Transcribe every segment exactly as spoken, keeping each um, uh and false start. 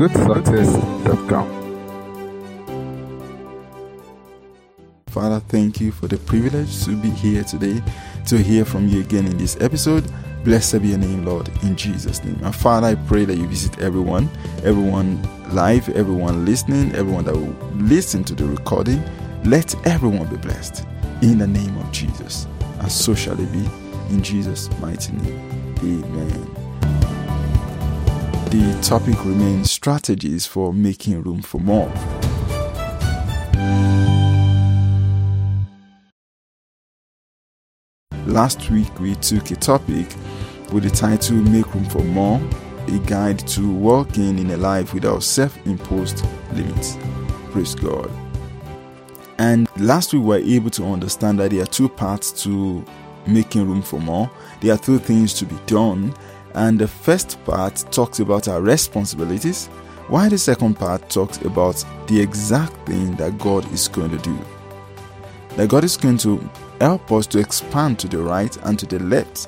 good success dot com. Father, thank you for the privilege to be here today, to hear from you again in this episode. Blessed be your name, Lord, in Jesus' name. And Father, I pray that you visit everyone, everyone live, everyone listening, everyone that will listen to the recording. Let everyone be blessed in the name of Jesus. And so shall it be in Jesus' mighty name. Amen. The topic remains strategies for making room for more. Last week we took a topic with the title Make Room for More, a guide to walking in a life without self-imposed limits. Praise God. And last week we were able to understand that there are two parts to making room for more. There are two things to be done. And the first part talks about our responsibilities, while the second part talks about the exact thing that God is going to do. That God is going to help us to expand to the right and to the left.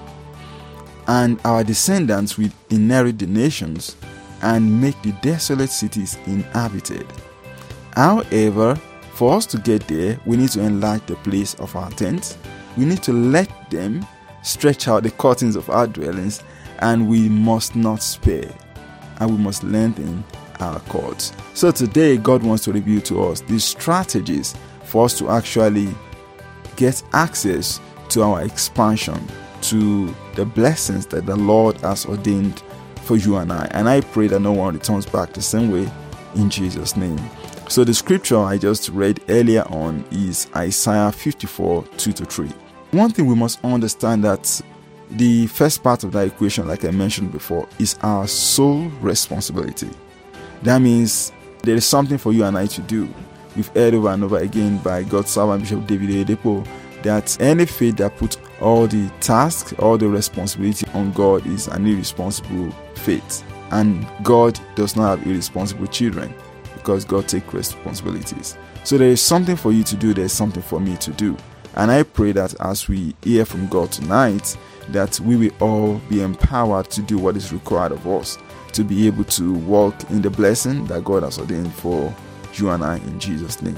And our descendants will inherit the nations and make the desolate cities inhabited. However, for us to get there, we need to enlarge the place of our tents. We need to let them stretch out the curtains of our dwellings, and we must not spare, and we must lengthen our cords. So today, God wants to reveal to us these strategies for us to actually get access to our expansion, to the blessings that the Lord has ordained for you and I. And I pray that no one returns back the same way in Jesus' name. So the scripture I just read earlier on is Isaiah fifty-four, two to three. One thing we must understand that the first part of that equation, like I mentioned before, is our sole responsibility. That means there is something for you and I to do. We've heard over and over again by God's servant Bishop David Oyedepo that any faith that puts all the tasks, all the responsibility on God is an irresponsible faith. And God does not have irresponsible children, because God takes responsibilities. So there is something for you to do, there is something for me to do. And I pray that as we hear from God tonight, that we will all be empowered to do what is required of us, to be able to walk in the blessing that God has ordained for you and I in Jesus' name.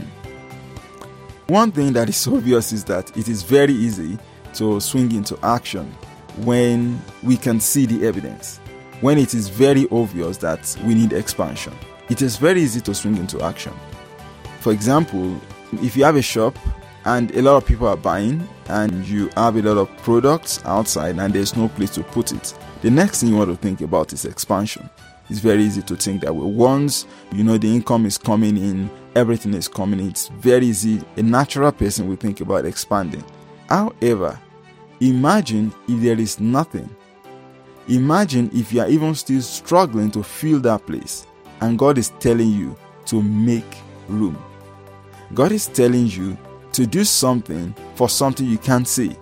One thing that is obvious is that it is very easy to swing into action when we can see the evidence, when it is very obvious that we need expansion. It is very easy to swing into action. For example, if you have a shop and a lot of people are buying and you have a lot of products outside and there's no place to put it, the next thing you want to think about is expansion. It's very easy to think that once, you know, the income is coming in, everything is coming in, it's very easy. A natural person will think about expanding. However, imagine if there is nothing. Imagine if you are even still struggling to fill that place, and God is telling you to make room. God is telling you to do something for something you can't see.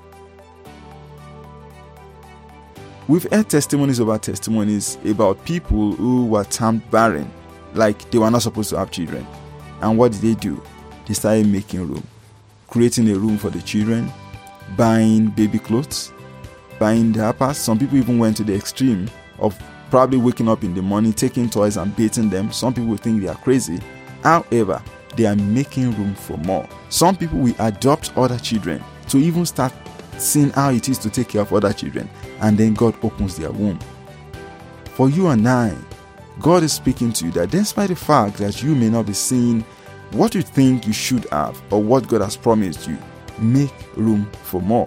We've heard testimonies over testimonies about people who were termed barren, like they were not supposed to have children. And what did they do? They started making room, creating a room for the children, buying baby clothes, buying diapers. Some people even went to the extreme of probably waking up in the morning, taking toys and bathing them. Some people think they are crazy. However, they are making room for more. Some people will adopt other children to even start seeing how it is to take care of other children, and then God opens their womb. For you and I, God is speaking to you that despite the fact that you may not be seeing what you think you should have or what God has promised you, make room for more.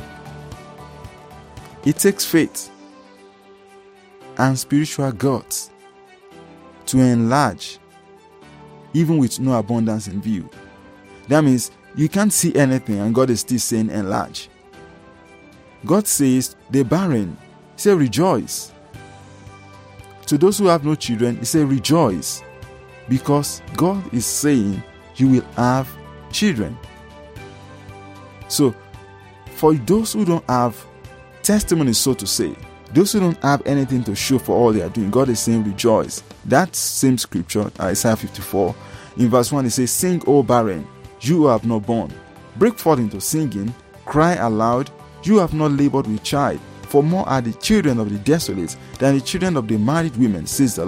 It takes faith and spiritual guts to enlarge even with no abundance in view. That means you can't see anything and God is still saying enlarge. God says the barren, He said rejoice. To those who have no children, He said rejoice, because God is saying you will have children. So for those who don't have testimonies, so to say, those who don't have anything to show for all they are doing, God is saying rejoice. That same scripture, Isaiah fifty-four, in verse one, it says, sing, O barren, you who have not born. Break forth into singing, cry aloud, you have not labored with child. For more are the children of the desolate than the children of the married women, says the Lord.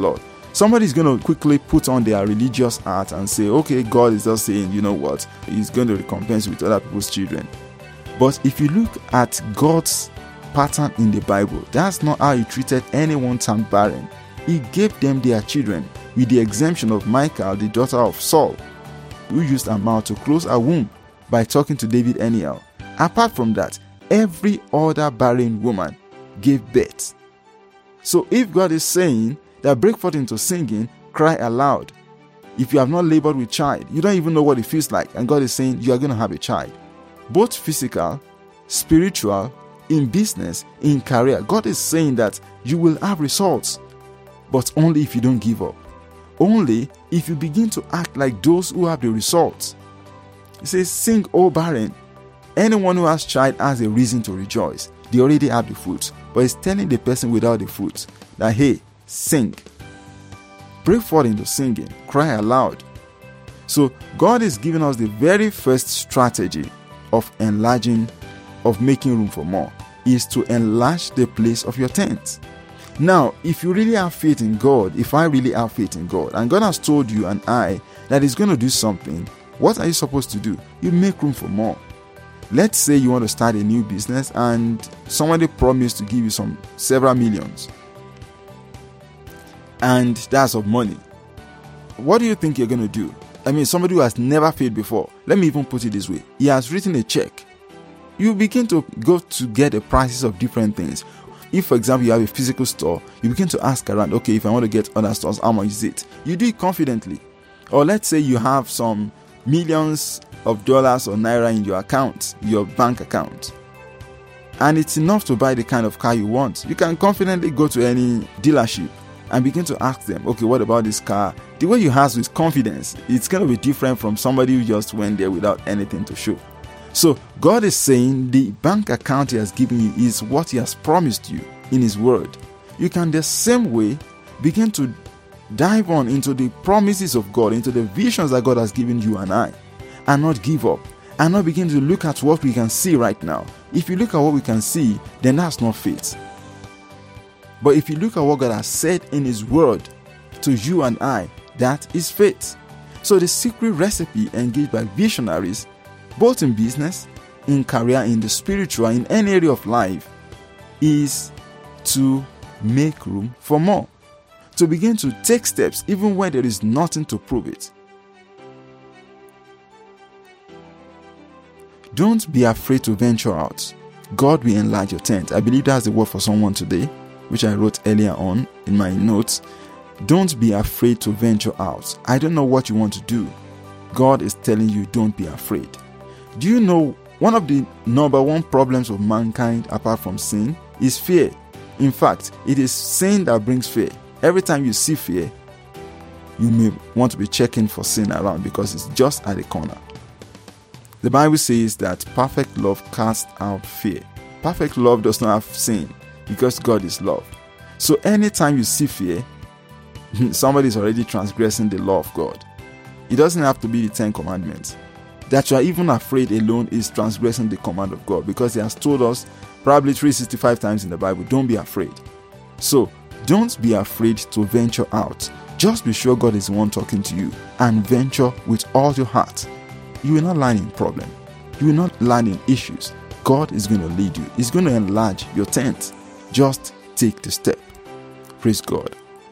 Somebody's going to quickly put on their religious hat and say, okay, God is just saying, you know what, he's going to recompense you with other people's children. But if you look at God's pattern in the Bible, that's not how he treated anyone termed barren. He gave them their children, with the exemption of Michal, the daughter of Saul, who used her mouth to close her womb by talking to David anyhow. Apart from that, every other barren woman gave birth. So if God is saying that break forth into singing, cry aloud. If you have not labored with child, you don't even know what it feels like, and God is saying you are going to have a child. Both physical, spiritual, in business, in career, God is saying that you will have results, but only if you don't give up. Only if you begin to act like those who have the results. He says, sing, O barren. Anyone who has child has a reason to rejoice. They already have the fruit. But he's telling the person without the fruit that, hey, sing. Break forth into singing. Cry aloud. So God is giving us the very first strategy of enlarging, of making room for more, is to enlarge the place of your tent. Now, if you really have faith in God, if I really have faith in God, and God has told you and I that he's going to do something, what are you supposed to do? You make room for more. Let's say you want to start a new business and somebody promised to give you some several millions. And that's of money. What do you think you're going to do? I mean, somebody who has never failed before. Let me even put it this way. He has written a check. You begin to go to get the prices of different things. If, for example, you have a physical store, you begin to ask around, okay, if I want to get other stores, how much is it? You do it confidently. Or let's say you have some millions of dollars or naira in your account, your bank account, and it's enough to buy the kind of car you want. You can confidently go to any dealership and begin to ask them, okay, what about this car? The way you ask with confidence, it's going to be different from somebody who just went there without anything to show. So God is saying the bank account he has given you is what he has promised you in his word. You can the same way begin to dive on into the promises of God, into the visions that God has given you and I, and not give up, and not begin to look at what we can see right now. If you look at what we can see, then that's not faith. But if you look at what God has said in his word to you and I, that is faith. So the secret recipe engaged by visionaries, both in business, in career, in the spiritual, in any area of life, is to make room for more. To begin to take steps even when there is nothing to prove it. Don't be afraid to venture out. God will enlarge your tent. I believe that's the word for someone today, which I wrote earlier on in my notes. Don't be afraid to venture out. I don't know what you want to do. God is telling you, don't be afraid. Do you know one of the number one problems of mankind apart from sin is fear? In fact, it is sin that brings fear. Every time you see fear, you may want to be checking for sin around because it's just at the corner. The Bible says that perfect love casts out fear. Perfect love does not have sin because God is love. So anytime you see fear, somebody is already transgressing the law of God. It doesn't have to be the Ten Commandments. That you are even afraid alone is transgressing the command of God, because he has told us probably three hundred sixty-five times in the Bible, don't be afraid. So don't be afraid to venture out. Just be sure God is the one talking to you, and venture with all your heart. You will not land in problem. You will not land in issues. God is going to lead you. He's going to enlarge your tent. Just take the step. Praise God.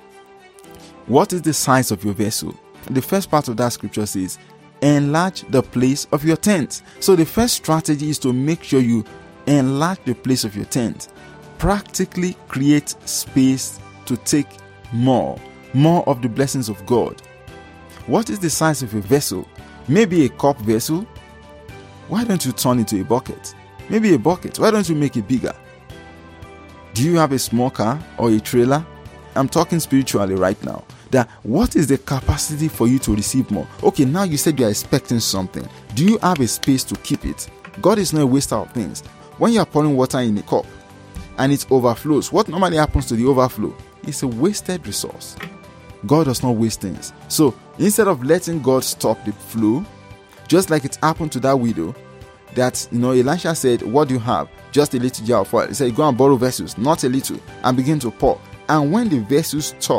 What is the size of your vessel? The first part of that scripture says, enlarge the place of your tent. So the first strategy is to make sure you enlarge the place of your tent. Practically create space to take more, more of the blessings of God. What is the size of your vessel? Maybe a cup vessel. Why don't you turn it into a bucket? Maybe a bucket. Why don't you make it bigger? Do you have a small car or a trailer? I'm talking spiritually right now. That what is the capacity for you to receive more? Okay, now you said you are expecting something. Do you have a space to keep it? God is not a waster of things. When you are pouring water in a cup and it overflows, what normally happens to the overflow? It's a wasted resource. God does not waste things. So instead of letting God stop the flow, just like it happened to that widow, that, you know, Elisha said, what do you have? Just a little jar of oil. He said, go and borrow vessels, not a little, and begin to pour. And when the vessels stopped,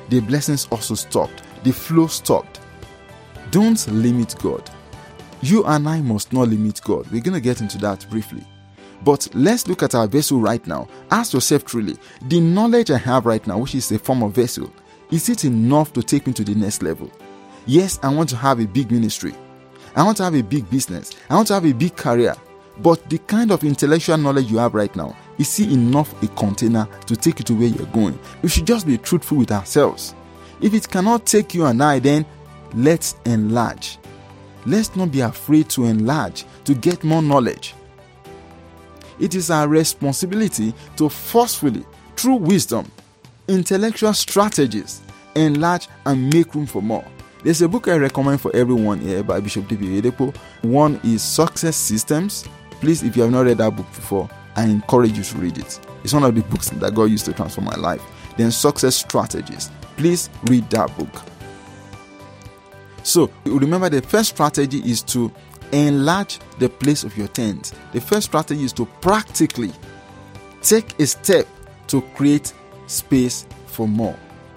the blessings also stopped. The flow stopped. Don't limit God. You and I must not limit God. We're going to get into that briefly. But let's look at our vessel right now. Ask yourself truly, the knowledge I have right now, which is a form of vessel, is it enough to take me to the next level? Yes, I want to have a big ministry. I want to have a big business. I want to have a big career. But the kind of intellectual knowledge you have right now, is it enough a container to take you to where you're going? We should just be truthful with ourselves. If it cannot take you and I, then let's enlarge. Let's not be afraid to enlarge, to get more knowledge. It is our responsibility to forcefully, through wisdom, intellectual strategies, enlarge and make room for more. There's a book I recommend for everyone here by Bishop David Oyedepo. One is Success Systems. Please, if you have not read that book before, I encourage you to read it. It's one of the books that God used to transform my life. Then Success Strategies. Please read that book. So, remember, the first strategy is to enlarge the place of your tent. The first strategy is to practically take a step to create space for more.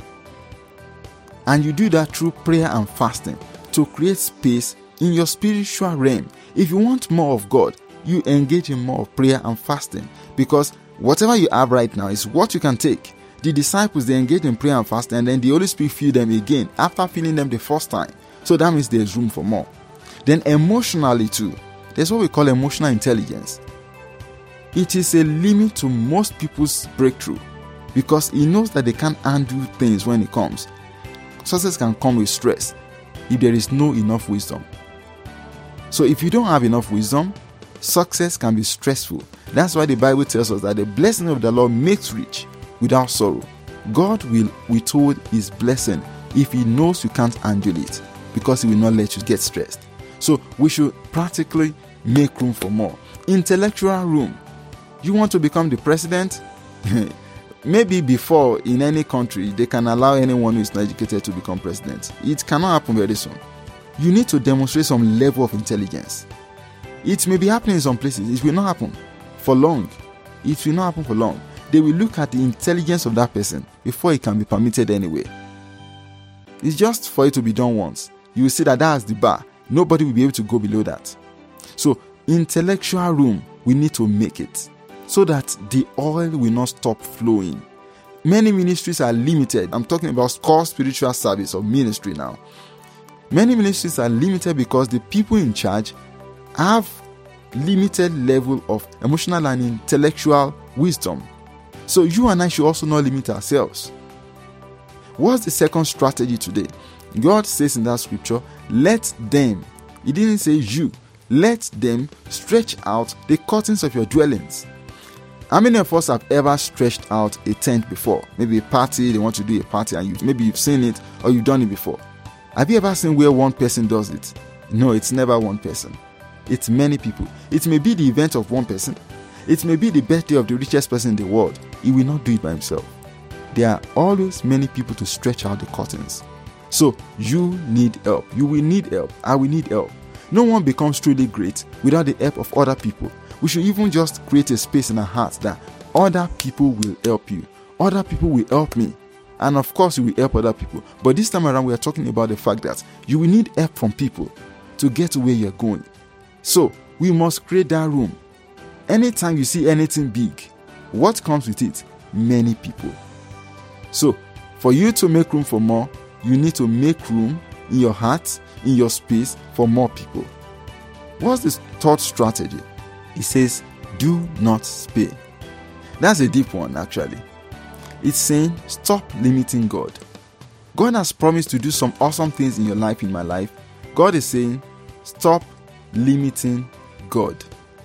And you do that through prayer and fasting to create space in your spiritual realm. If you want more of God, you engage in more of prayer and fasting, because whatever you have right now is what you can take. The disciples, they engaged in prayer and fasting, and then the Holy Spirit filled them again after filling them the first time. So that means there's room for more. Then emotionally too, there's what we call emotional intelligence. It is a limit to most people's breakthrough, because he knows that they can't undo things when it comes. Success can come with stress if there is no enough wisdom. So if you don't have enough wisdom, success can be stressful. That's why the Bible tells us that the blessing of the Lord makes rich without sorrow. God will withhold his blessing if he knows you can't handle it, because he will not let you get stressed. So we should practically make room for more. Intellectual room. You want to become the president? Maybe before, in any country, they can allow anyone who is not educated to become president. It cannot happen very soon. You need to demonstrate some level of intelligence. It may be happening in some places. It will not happen for long. It will not happen for long. They will look at the intelligence of that person before it can be permitted anyway. It's just for it to be done once. You will see that that's the bar. Nobody will be able to go below that. So, intellectual room, we need to make it, so that the oil will not stop flowing. Many ministries are limited. I'm talking about core spiritual service or ministry now. Many ministries are limited because the people in charge have limited level of emotional and intellectual wisdom. So you and I should also not limit ourselves. What's the second strategy today? God says in that scripture, let them, he didn't say you, let them stretch out the curtains of your dwellings. How many of us have ever stretched out a tent before? Maybe a party, they want to do a party, and you maybe you've seen it or you've done it before. Have you ever seen where one person does it? No, it's never one person. It's many people. It may be the event of one person. It may be the birthday of the richest person in the world. He will not do it by himself. There are always many people to stretch out the curtains. So you need help. You will need help. I will need help. No one becomes truly great without the help of other people. We should even just create a space in our hearts that other people will help you. Other people will help me. And of course, you will help other people. But this time around, we are talking about the fact that you will need help from people to get to where you're going. So we must create that room. Anytime you see anything big, what comes with it? Many people. So for you to make room for more, you need to make room in your heart, in your space, for more people. What's the third strategy? It says, do not spare. That's a deep one, actually. It's saying, stop limiting God. God has promised to do some awesome things in your life, in my life. God is saying, stop limiting God.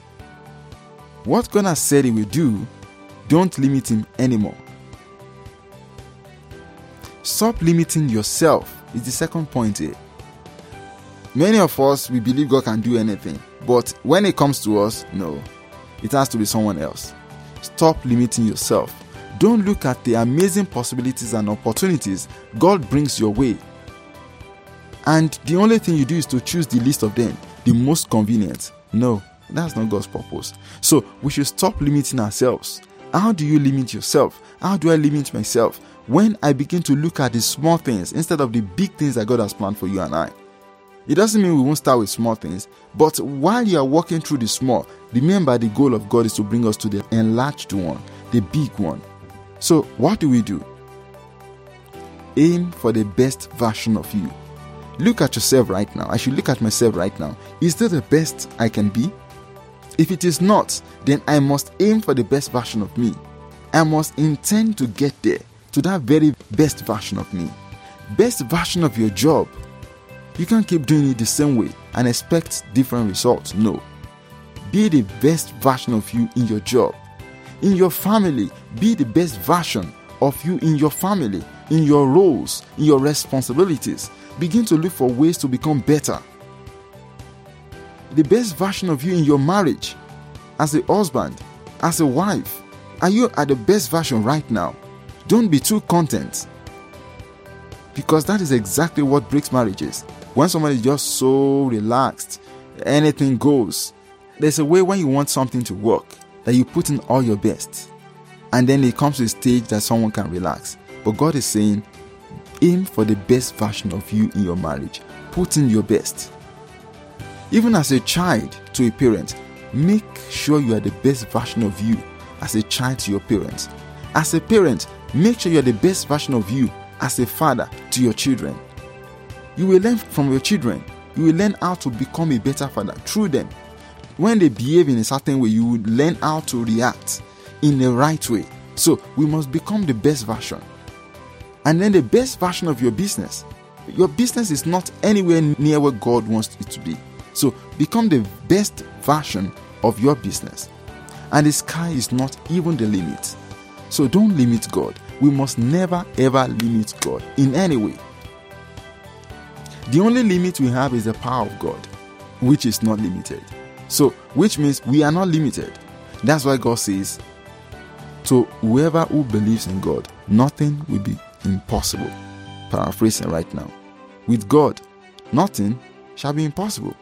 What God has said he will do, don't limit him anymore. Stop limiting yourself is the second point here. Many of us, we believe God can do anything. But when it comes to us, no. It has to be someone else. Stop limiting yourself. Don't look at the amazing possibilities and opportunities God brings your way. And the only thing you do is to choose the least of them, the most convenient. No, that's not God's purpose. So we should stop limiting ourselves. How do you limit yourself? How do I limit myself? when I begin to look at the small things instead of the big things that God has planned for you and I. It doesn't mean we won't start with small things, but while you are walking through the small, remember the goal of God is to bring us to the enlarged one, the big one. So what do we do? Aim for the best version of you. Look at yourself right now. I should look at myself right now. Is that the best I can be? If it is not, then I must aim for the best version of me. I must intend to get there, to that very best version of me. Best version of your job. You can't keep doing it the same way and expect different results. No. Be the best version of you in your job. In your family, be the best version of you in your family, in your roles, in your responsibilities. Begin to look for ways to become better. The best version of you in your marriage, as a husband, as a wife. Are you at the best version right now? Don't be too content, because that is exactly what breaks marriages. When somebody is just so relaxed, anything goes. There's a way when you want something to work that you put in all your best, and then it comes to a stage that someone can relax. But God is saying, aim for the best version of you in your marriage. Put in your best. Even as a child to a parent, make sure you are the best version of you as a child to your parents. As a parent, make sure you are the best version of you as a father to your children. You will learn from your children. You will learn how to become a better father through them. When they behave in a certain way, you will learn how to react in the right way. So we must become the best version. And then the best version of your business. Your business is not anywhere near where God wants it to be. So become the best version of your business. And the sky is not even the limit. So don't limit God. We must never ever limit God in any way. The only limit we have is the power of God, which is not limited. So, which means we are not limited. That's why God says, to whoever who believes in God, nothing will be impossible. Paraphrasing right now. With God, nothing shall be impossible.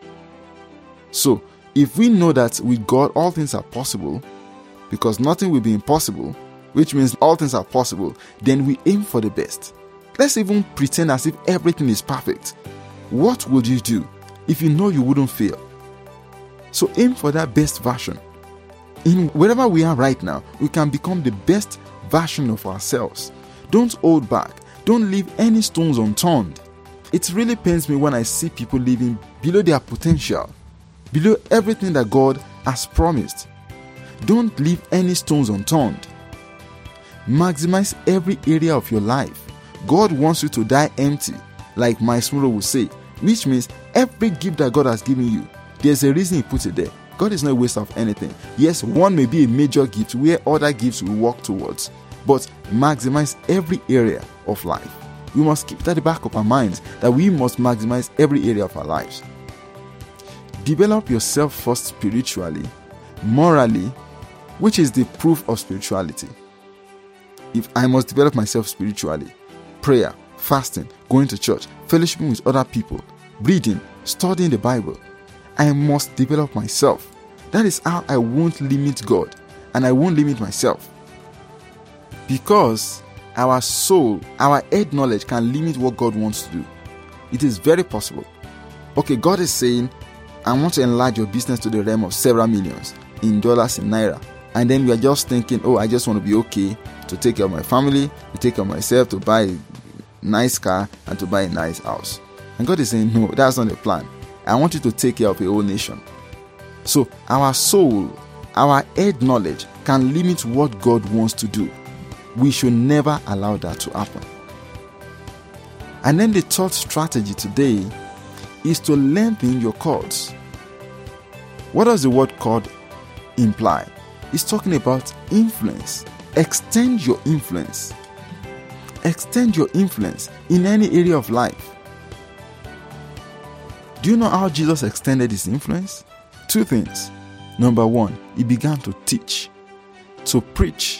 So, if we know that with God all things are possible, because nothing will be impossible, which means all things are possible, then we aim for the best. Let's even pretend as if everything is perfect. What would you do if you know you wouldn't fail? So aim for that best version. In wherever we are right now, we can become the best version of ourselves. Don't hold back. Don't leave any stones unturned. It really pains me when I see people living below their potential, below everything that God has promised. Don't leave any stones unturned. Maximize every area of your life. God wants you to die empty, like Miles Monroe would say, which means every gift that God has given you, there's a reason He puts it there. God is not a waste of anything. Yes, one may be a major gift where other gifts will work towards, but maximize every area of life. We must keep that at the back of our minds, that we must maximize every area of our lives. Develop yourself first spiritually, morally, which is the proof of spirituality. If I must develop myself spiritually, prayer, fasting, going to church, fellowshipping with other people, reading, studying the Bible, I must develop myself. That is how I won't limit God, and I won't limit myself. Because our soul, our head knowledge can limit what God wants to do. It is very possible. Okay, God is saying, I want to enlarge your business to the realm of several millions in dollars, in naira. And then we are just thinking, oh, I just want to be okay to take care of my family, to take care of myself, to buy a nice car, and to buy a nice house. And God is saying, no, that's not the plan. I want you to take care of a whole nation. So our soul, our head knowledge can limit what God wants to do. We should never allow that to happen. And then the third strategy today is to lengthen your cords. What does the word cord imply? It's talking about influence. Extend your influence. Extend your influence in any area of life. Do you know how Jesus extended his influence? Two things. Number one, he began to teach, to preach.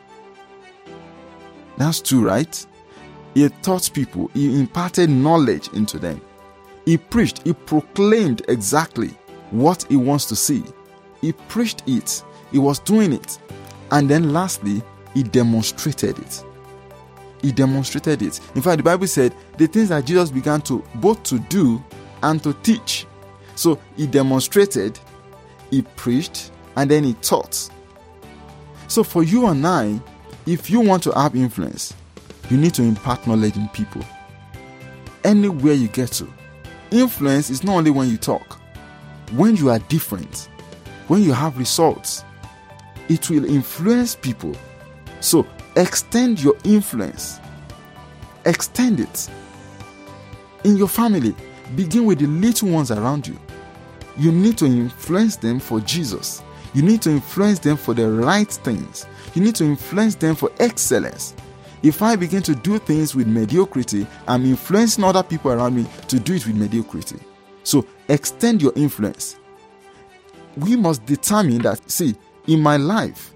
That's two, right? He taught people, he imparted knowledge into them. He preached, he proclaimed exactly what he wants to see. He preached it, he was doing it. And then lastly, he demonstrated it. He demonstrated it. In fact, the Bible said the things that Jesus began to both to do and to teach. So he demonstrated, he preached, and then he taught. So for you and I, if you want to have influence, you need to impart knowledge in people. Anywhere you get to. Influence is not only when you talk. When you are different, when you have results, it will influence people. So extend your influence. Extend it. In your family, begin with the little ones around you. You need to influence them for Jesus. You need to influence them for the right things. You need to influence them for excellence. If I begin to do things with mediocrity, I'm influencing other people around me to do it with mediocrity. So extend your influence. We must determine that, see, in my life,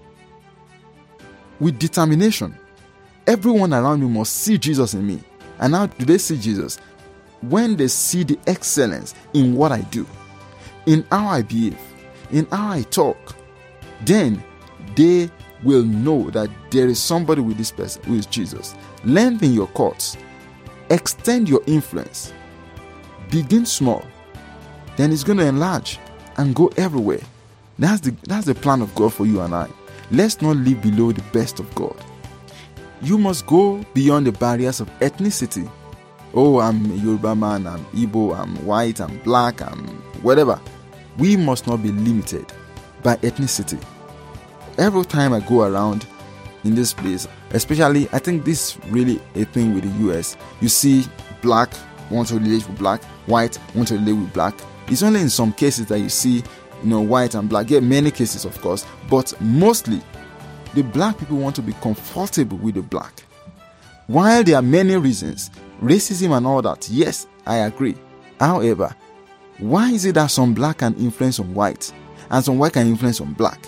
with determination, everyone around me must see Jesus in me. And how do they see Jesus? When they see the excellence in what I do, in how I behave, in how I talk, then they will know that there is somebody with this person who is Jesus. Lengthen your cords. Extend your influence. Begin small. Then it's going to enlarge and go everywhere. That's the, that's the plan of God for you and I. Let's not live below the best of God. You must go beyond the barriers of ethnicity. Oh, I'm a Yoruba man, I'm Igbo, I'm white, I'm black, I'm whatever. We must not be limited by ethnicity. Every time I go around in this place, especially, I think this is really a thing with the U S. You see black want to relate with black, white want to relate with black. It's only in some cases that you see, you know, white and black. Yeah, many cases, of course, but mostly the black people want to be comfortable with the black. While there are many reasons, racism and all that, yes, I agree. However, why is it that some black can influence some white and some white can influence some black?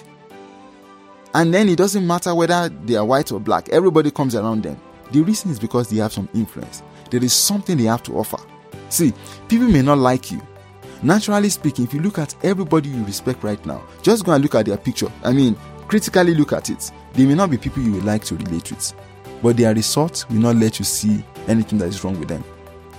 And then it doesn't matter whether they are white or black, everybody comes around them. The reason is because they have some influence. There is something they have to offer. See, people may not like you. Naturally speaking, if you look at everybody you respect right now, just go and look at their picture. I mean, critically look at it. They may not be people you would like to relate with, but their results will not let you see anything that is wrong with them.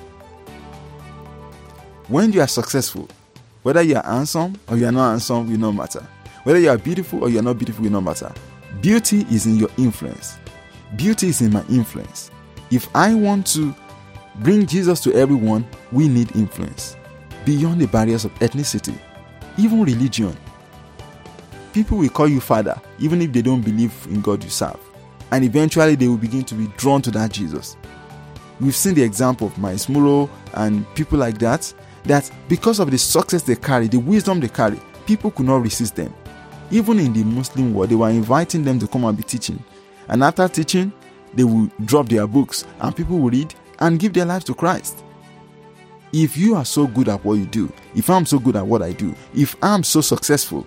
When you are successful, whether you are handsome or you are not handsome will not matter. Whether you are beautiful or you are not beautiful will not matter. Beauty is in your influence. Beauty is in my influence. If I want to bring Jesus to everyone, we need influence. Beyond the barriers of ethnicity, even religion. People will call you father, even if they don't believe in God you serve. And eventually they will begin to be drawn to that Jesus. We've seen the example of Miles Muro and people like that, that because of the success they carry, the wisdom they carry, people could not resist them. Even in the Muslim world, they were inviting them to come and be teaching. And after teaching, they will drop their books and people will read and give their lives to Christ. If you are so good at what you do, if I'm so good at what I do, if I'm so successful,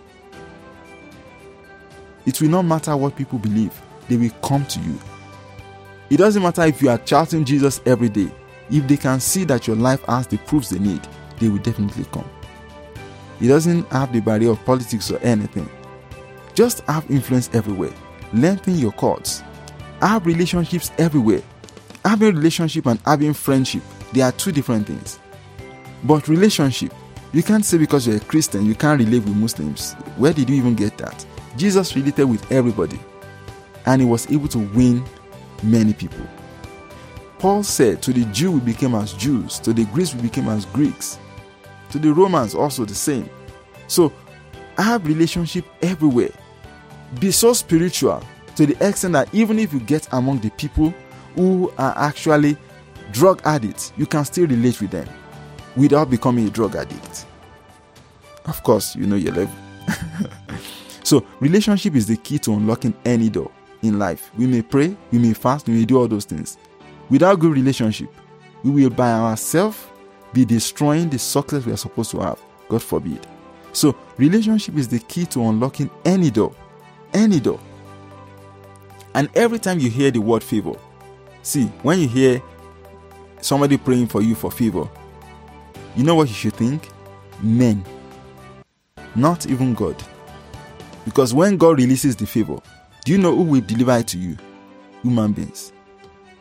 it will not matter what people believe. They will come to you. It doesn't matter if you are shouting Jesus every day. If they can see that your life has the proofs they need, they will definitely come. It doesn't have the barrier of politics or anything. Just have influence everywhere. Lengthen your cords. Have relationships everywhere. Having relationship and having friendship, they are two different things. But relationship, you can't say because you're a Christian, you can't relate with Muslims. Where did you even get that? Jesus related with everybody. And he was able to win many people. Paul said, to the Jew we became as Jews, to the Greeks we became as Greeks, to the Romans also the same. So, have relationship everywhere. Be so spiritual to the extent that even if you get among the people who are actually drug addicts, you can still relate with them without becoming a drug addict. Of course, you know your level. So, relationship is the key to unlocking any door in life. We may pray, we may fast, we may do all those things. Without good relationship, we will by ourselves be destroying the success we are supposed to have. God forbid. So, relationship is the key to unlocking any door. Any door. And every time you hear the word favor, see, when you hear somebody praying for you for favor, you know what you should think? Men. Not even God. Because when God releases the favor, do you know who will deliver it to you? Human beings.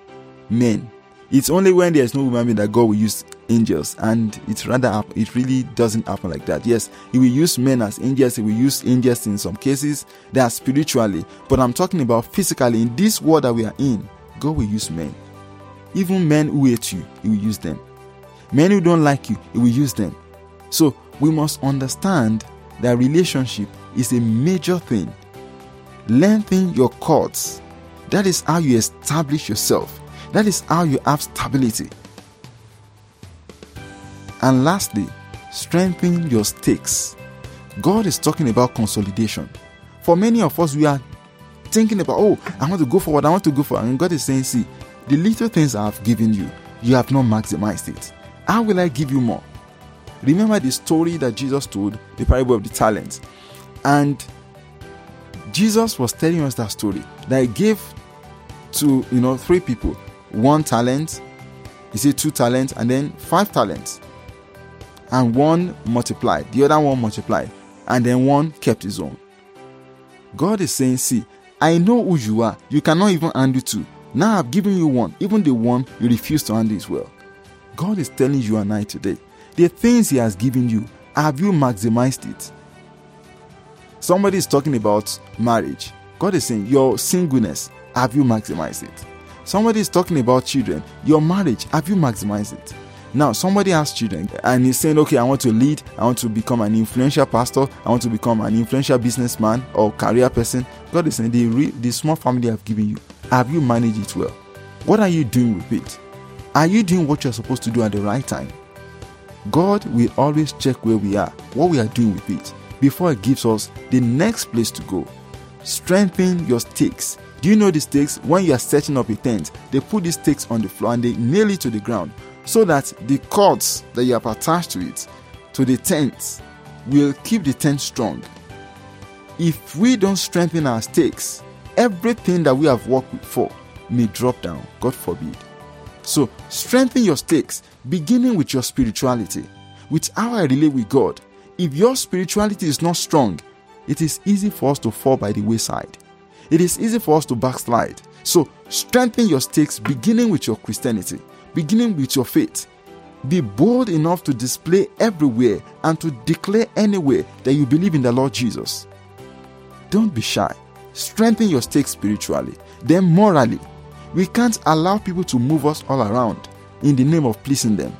men. It's only when there's no human being that God will use angels, and it's rather it really doesn't happen like that. Yes, He will use men as angels. He will use angels in some cases. They are spiritually, but I'm talking about physically. In this world that we are in, God will use men. Even men who hate you, He will use them. Men who don't like you, He will use them. So we must understand that relationship is a major thing. Lengthen your cords. That is how you establish yourself. That is how you have stability. And lastly, strengthen your stakes. God is talking about consolidation. For many of us, we are thinking about, oh, I want to go forward, I want to go forward. And God is saying, see, the little things I have given you, you have not maximized it. How will I give you more? Remember the story that Jesus told, the parable of the talents. And Jesus was telling us that story, that He gave to, you know, three people. One talent, He said two talents, and then five talents. And one multiplied, the other one multiplied, and then one kept his own. God is saying, see, I know who you are. You cannot even handle two. Now I've given you one. Even the one you refuse to handle as well. God is telling you and I today, the things He has given you, have you maximized it? Somebody is talking about marriage. God is saying, your singleness, have you maximized it? Somebody is talking about children. Your marriage, have you maximized it? Now, somebody has children and he's saying, okay, I want to lead. I want to become an influential pastor. I want to become an influential businessman or career person. God is saying, the, re- the small family I've given you, have you managed it well? What are you doing with it? Are you doing what you're supposed to do at the right time? God will always check where we are, what we are doing with it, before He gives us the next place to go. Strengthen your stakes. Do you know the stakes? When you are setting up a tent, they put these stakes on the floor and they nail it to the ground so that the cords that you have attached to it, to the tent, will keep the tent strong. If we don't strengthen our stakes, everything that we have worked for may drop down, God forbid. So strengthen your stakes, beginning with your spirituality, with how I relate with God. If your spirituality is not strong, it is easy for us to fall by the wayside. It is easy for us to backslide. So strengthen your stakes, beginning with your Christianity, beginning with your faith. Be bold enough to display everywhere and to declare anywhere that you believe in the Lord Jesus. Don't be shy. Strengthen your stakes spiritually. Then morally, we can't allow people to move us all around in the name of pleasing them.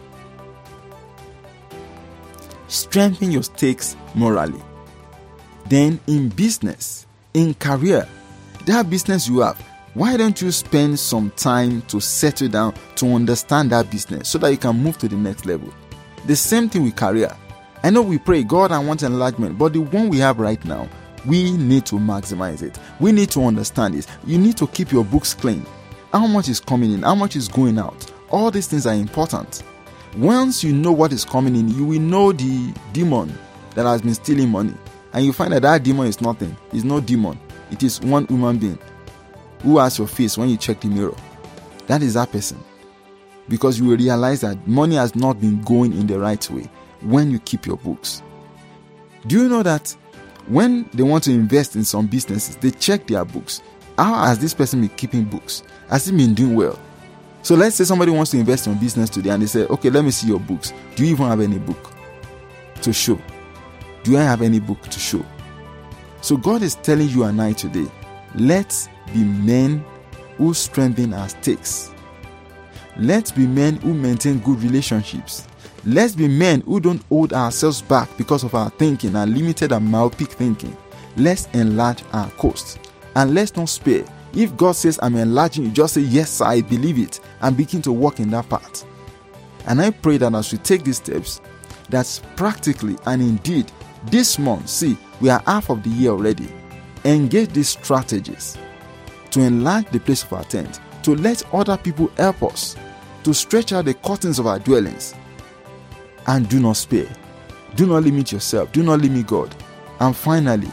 Strengthen your stakes morally. Then in business, in career, that business you have, why don't you spend some time to settle down to understand that business so that you can move to the next level? The same thing with career. I know we pray, God, I want enlargement, but the one we have right now, we need to maximize it. We need to understand it. You need to keep your books clean. How much is coming in? How much is going out? All these things are important. Once you know what is coming in, you will know the demon that has been stealing money. And you find that that demon is nothing. It's no demon. It is one human being who has your face when you check the mirror. That is that person. Because you will realize that money has not been going in the right way when you keep your books. Do you know that when they want to invest in some businesses, they check their books? How has this person been keeping books? Has he been doing well? So let's say somebody wants to invest in business today and they say, okay, let me see your books. Do you even have any book to show? Do I have any book to show? So God is telling you and I today, let's be men who strengthen our stakes. Let's be men who maintain good relationships. Let's be men who don't hold ourselves back because of our thinking, our limited and myopic thinking. Let's enlarge our coast. And let's not spare. If God says, I'm enlarging you, just say, yes, sir, I believe it, and begin to walk in that path. And I pray that as we take these steps, that's practically and indeed this month, see, we are half of the year already. Engage these strategies to enlarge the place of our tent, to let other people help us, to stretch out the curtains of our dwellings. And do not spare. Do not limit yourself. Do not limit God. And finally,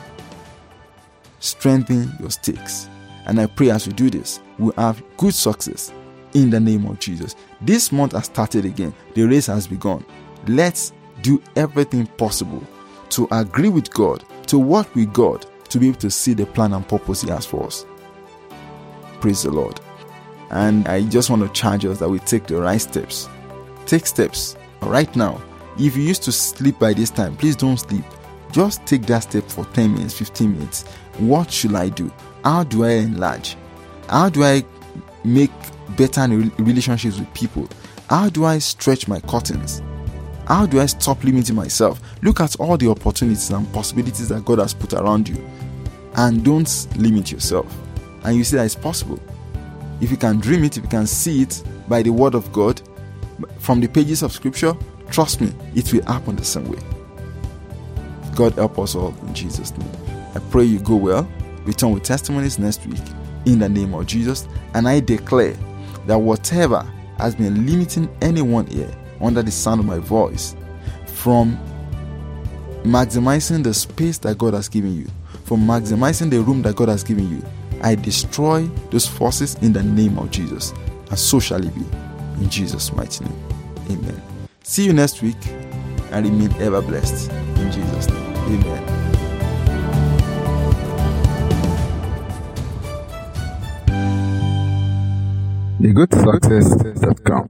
strengthen your stakes. And I pray as we do this, we'll have good success in the name of Jesus. This month has started again. The race has begun. Let's do everything possible to agree with God, to work with God, to be able to see the plan and purpose He has for us. Praise the Lord. And I just want to charge us that we take the right steps. Take steps right now. If you used to sleep by this time, please don't sleep. Just take that step for ten minutes, fifteen minutes. What should I do? How do I enlarge? How do I make better relationships with people? How do I stretch my curtains? How do I stop limiting myself? Look at all the opportunities and possibilities that God has put around you, and don't limit yourself. And you see that it's possible. If you can dream it, if you can see it by the word of God, from the pages of scripture, trust me, it will happen the same way. God help us all in Jesus' name. I pray you go well. Return with testimonies next week in the name of Jesus. And I declare that whatever has been limiting anyone here under the sound of my voice from maximizing the space that God has given you, from maximizing the room that God has given you, I destroy those forces in the name of Jesus. And so shall it be. In Jesus' mighty name. Amen. See you next week and remain ever blessed. In Jesus' name. Amen. the good success dot com